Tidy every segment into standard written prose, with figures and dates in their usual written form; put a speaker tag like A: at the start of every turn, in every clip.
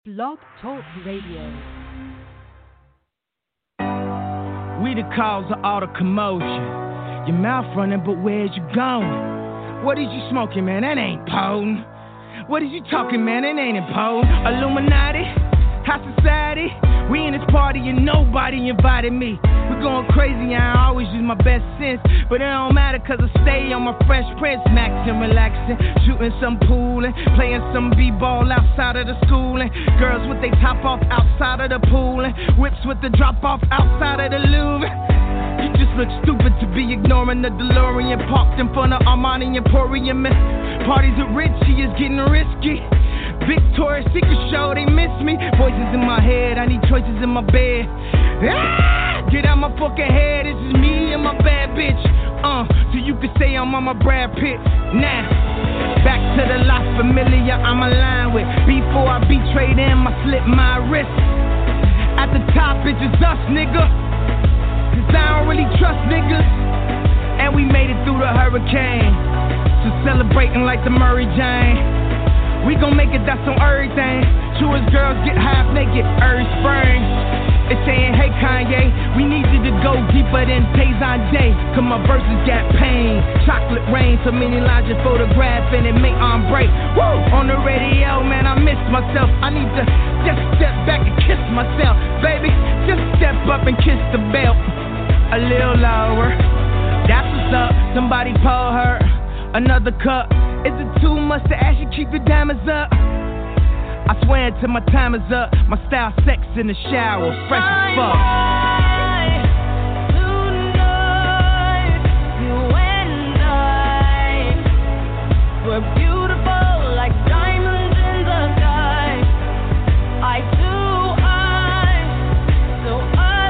A: Blog Talk Radio.
B: We the cause of all the commotion. Your mouth running, but where's you going? What is you smoking, man? That ain't potent. What is you talking, man? That ain't important. Illuminati, high society. We in this party and nobody invited me. We going crazy, I always use my best sense. But it don't matter cause I stay on my Fresh Prince. Maxing, relaxing, shooting some pool and playing some b-ball outside of the school. And girls with they top off outside of the pool. And whips with the drop off outside of the Louvre. You just look stupid to be ignoring the DeLorean parked in front of Armani Emporium. Parties at Richie is getting risky. Victoria's Secret show, they miss me. Voices in my head, I need choices in my bed. Ah! Get out my fucking head, this is me and my bad bitch. So you can say I'm on my Brad Pitt. Now, back to the La Familia I'm aligned with. Before I betrayed them, I slit my wrist. At the top, it's just us, nigga. Cause I don't really trust niggas. And we made it through the hurricane. So celebrating like the Murray Jane. We gon' make it, that's on everything. True as girls get half naked every spring. It's saying, hey Kanye, we need you to go deeper than Tayson Day. Cause my verses got pain, chocolate rain. So many lines just photograph and it make on break. Woo! On the radio, man, I miss myself. I need to just step back and kiss myself. Baby, just step up and kiss the belt. A little lower. That's what's up, somebody pour her another cup. Is it too much to ask you keep your diamonds up? I swear until my time is up. My style sex in the shower, fresh as fuck. Tonight, you and I were beautiful like diamonds in the sky. Eye to eye, so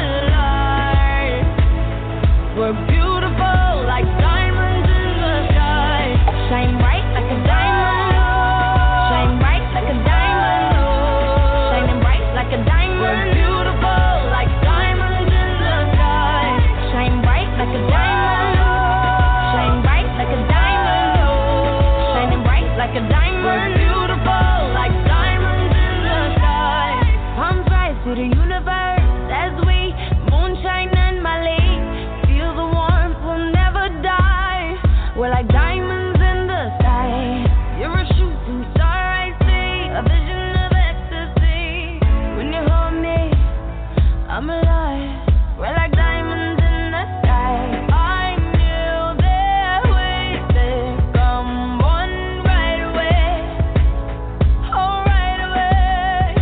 B: alive. We're beautiful like diamonds in the sky. Shine bright like a diamond. Shine bright like a diamond. Shining bright like a diamond. We're beautiful like diamonds in the sky. Shine bright like a diamond. Shine bright like a diamond. Shining bright like a diamond. We're beautiful like diamonds in the sky. Palms rise to the universe as we moonshine and Mali. Feel the warmth, we'll never die. We're like diamonds. You're a shooting star, I see, a vision of ecstasy. When you hold me, I'm alive. We're like diamonds in the sky. I knew that we would come on right away. Oh, right away.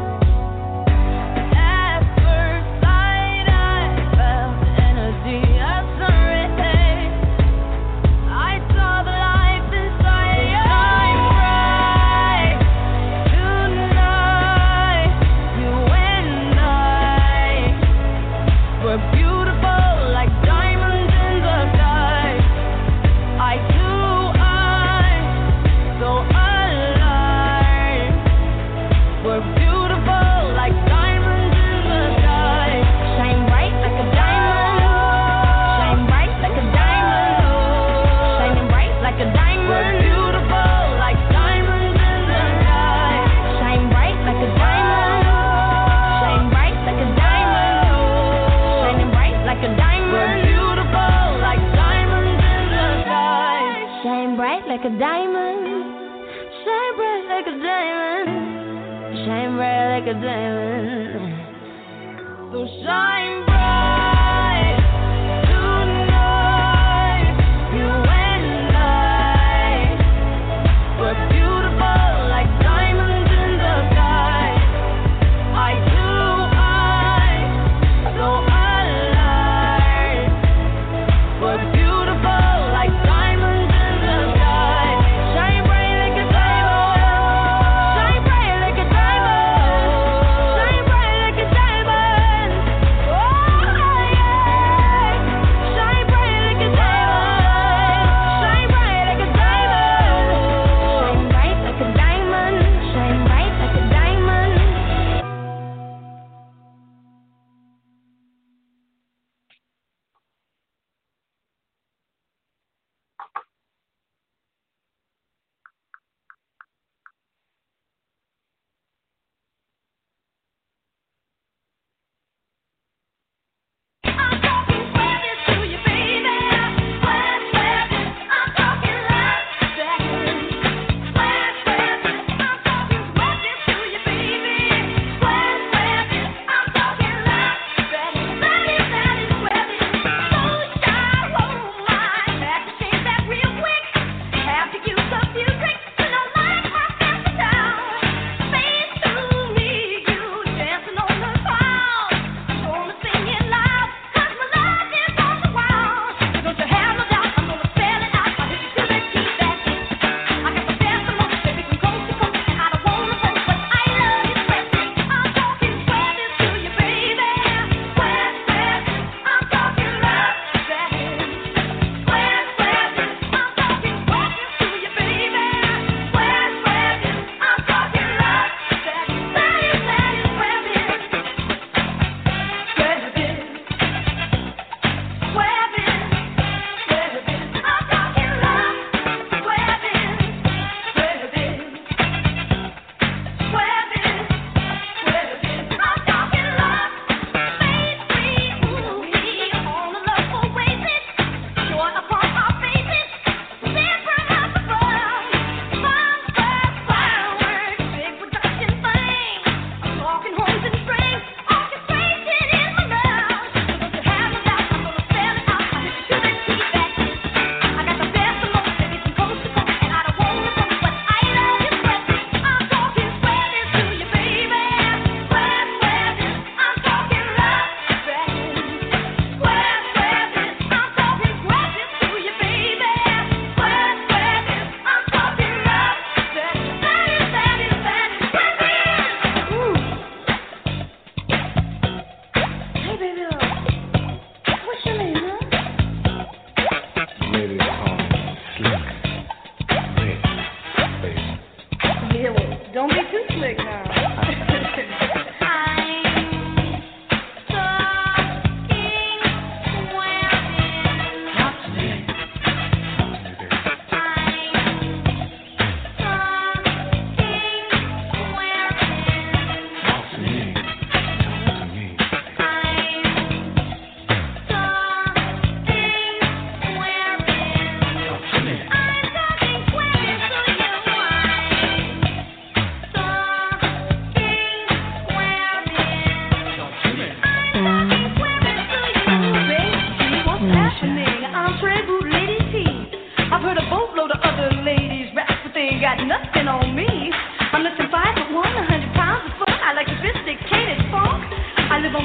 B: At first sight, I felt the energy of sun rays. I saw the life inside you. We're beautiful like diamonds in the sky. Eye to eye, so alive. We're beautiful like diamonds in the sky. Shine bright like a diamond. Shine bright like a diamond. Shining bright like a diamond. We're beautiful like diamonds in the sky. Shine bright like a diamond. Shine bright like a diamond. Like a diamond. We're beautiful like diamonds in the sky. Shine bright like a diamond. Shine bright like a diamond. Shine bright like a diamond. So shine bright tonight. You and I. We're beautiful like diamonds in the sky. Eye to eye, so we're beautiful like diamonds in the sky. Shine bright like a diamond. Shine bright like a diamond. Shine bright like a diamond. Oh.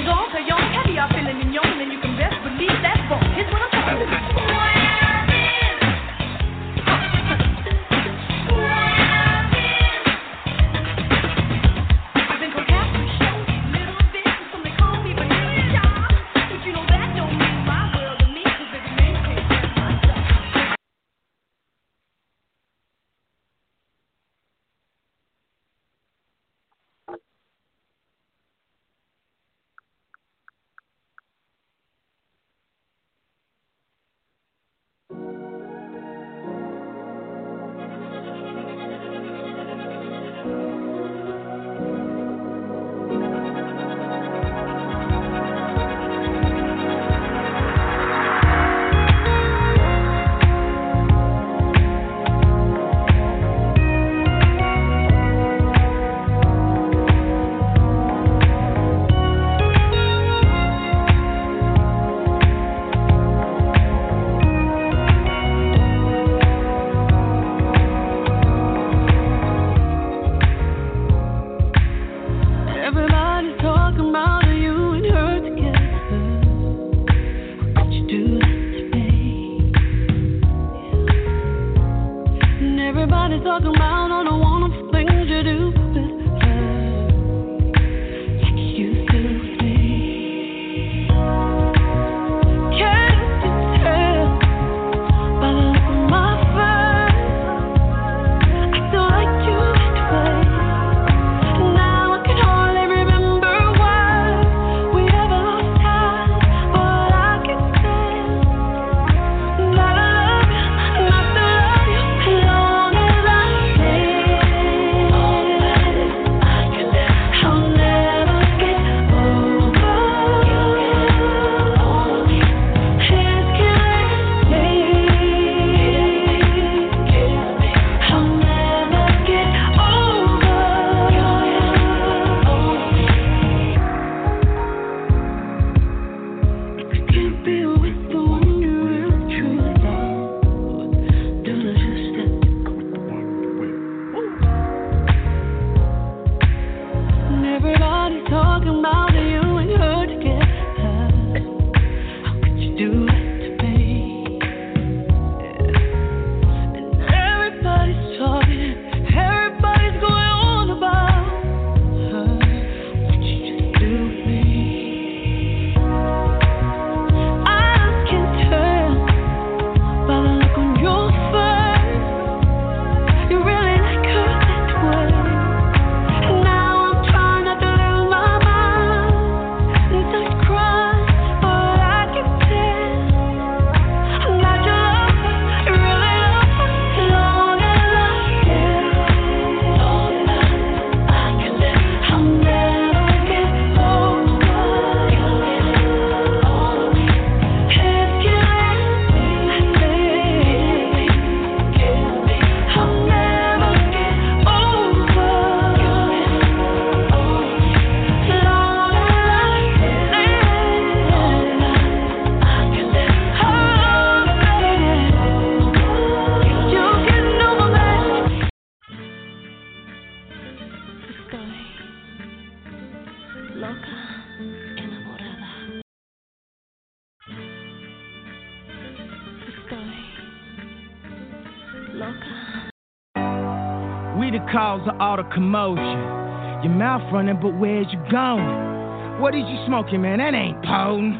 B: We the cause of all the commotion. Your mouth running, but where's you going? What is you smoking, man? That ain't potent.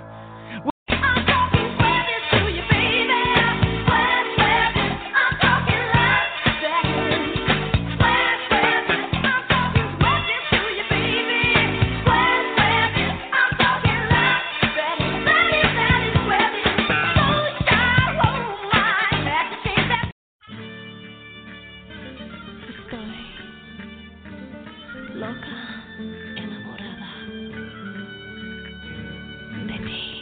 C: Loca, enamorada de ti.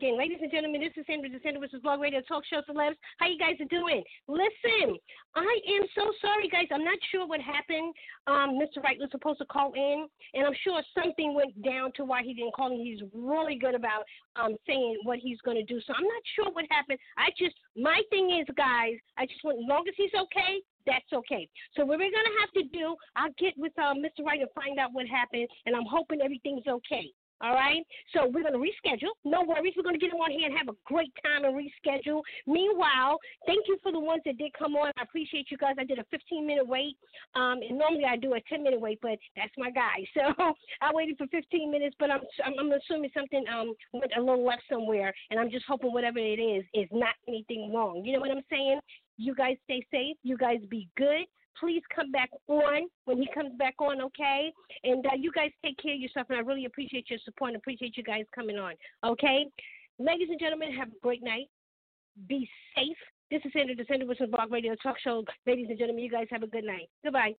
C: again. Ladies and gentlemen, this is Sandra DeSandra, which is Blog Radio Talk Show Celebs. How you guys are doing? Listen, I am so sorry, guys. I'm not sure what happened. Mr. Wright was supposed to call in, and I'm sure something went down to why he didn't call in. He's really good about saying what he's going to do. So I'm not sure what happened. My thing is, guys, I just want, as long as he's okay, that's okay. So what we're going to have to do, I'll get with Mr. Wright and find out what happened, and I'm hoping everything's okay. All right? So we're going to reschedule. No worries. We're going to get him on here and have a great time and reschedule. Meanwhile, thank you for the ones that did come on. I appreciate you guys. I did a 15-minute wait. And normally I do a 10-minute wait, but that's my guy. So I waited for 15 minutes, but I'm assuming something went a little left somewhere, and I'm just hoping whatever it is not anything wrong. You know what I'm saying? You guys stay safe. You guys be good. Please come back on when he comes back on, okay? And you guys take care of yourself, and I really appreciate your support and appreciate you guys coming on, okay? Ladies and gentlemen, have a great night. Be safe. This is Sandra DeSandra with Blog Radio Talk Show. Ladies and gentlemen, you guys have a good night. Goodbye.